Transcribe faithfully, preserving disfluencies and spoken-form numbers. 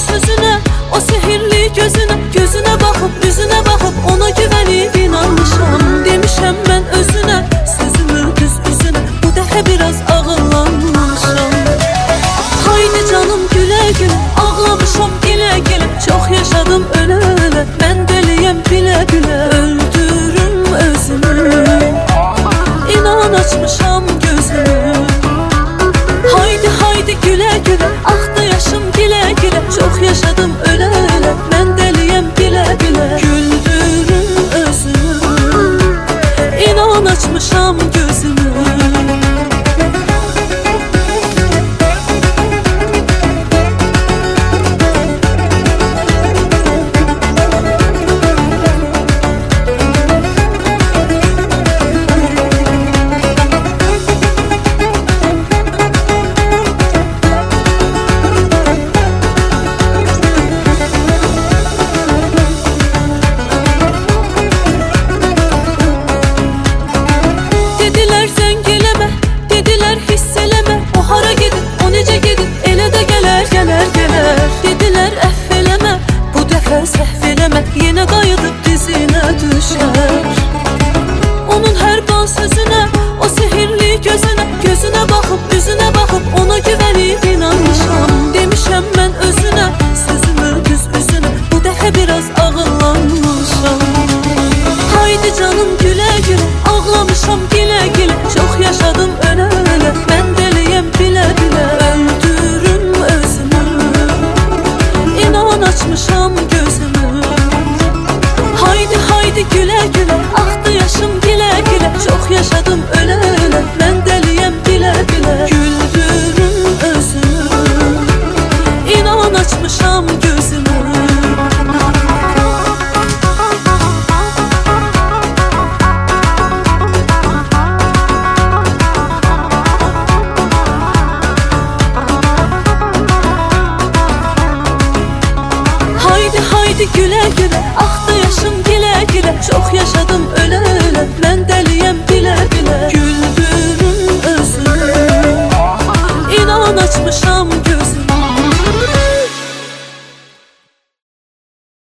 sözüne, o sehirli gözüne, gözüne bakıp, üzüne bakıp ona güvenip inanmışam. Demişəm mən özünə, sözümü düz üzünə, bu dəfə biraz ağıllanmışam. Haydi canım gülə gülə, ağlamışam gilə gilə, çox yaşadım ölə ölə, mən deliyəm bilə bilə, öldürüm özümü. İnan açmışam gözümü. Haydi haydi gülə gülə, axdı yaşım gilə gilə, çox yaşadım ölə ölə, mən deliyəm bilə bilə, güldürüm özümü. İnan açmışam gözümü. Yenə qayıdıb dizinə düşər. Onun hər bal sözünə, o sehirli gözünə, gözünə baxıb, üzünə baxıb ona güvenib inanmışam. Demişəm mən özünə, sözümü düz üzünə, bu dəfə biraz ağıllanmışam. Haydi canım gülə gülə, ağlamışam gilə gilə, çox yaşadım ölə ölə, mən deliyəm bilə bilə, öldürüm özümü. İnan açmışam gözümü. Haydi haydi gülə gülə, axdı yaşım gilə gilə, çox yaşadım ölə ölə, mən deliyəm bilə bilə, güldürüm özümü. İnan açmışam gözümü. Haydi haydi gülə gülə, axdı yaşım gilə gilə, çox yaşadım